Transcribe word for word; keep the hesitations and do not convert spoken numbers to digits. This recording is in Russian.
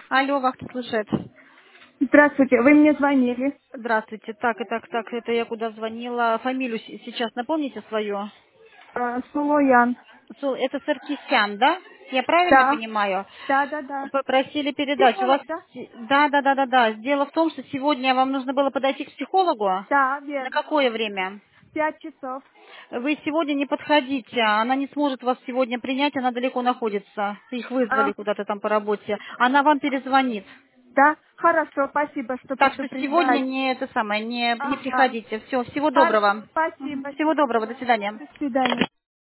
Алло, вас слышит. Здравствуйте, вы мне звонили. Здравствуйте. Так, и так, так, это я куда звонила. Фамилию с- сейчас напомните свою. Э, Сулоян. Су- Это Саркисян, да? Я правильно Да, понимаю? да, да, да. Попросили передать. У вас... Психолог, да? се- Да, да, да, да, да. Дело в том, что сегодня вам нужно было подойти к психологу. Да, На верно. какое время? Пять часов. Вы сегодня не подходите. Она не сможет вас сегодня принять, она далеко находится. Их вызвали А, куда-то там по работе. Она вам перезвонит. да, хорошо, спасибо, что Так что сегодня предупреждаете. не это самое, не, не Ага. приходите. Все, всего доброго. Хорошо, спасибо. Мгм. Всего доброго, до свидания. До свидания.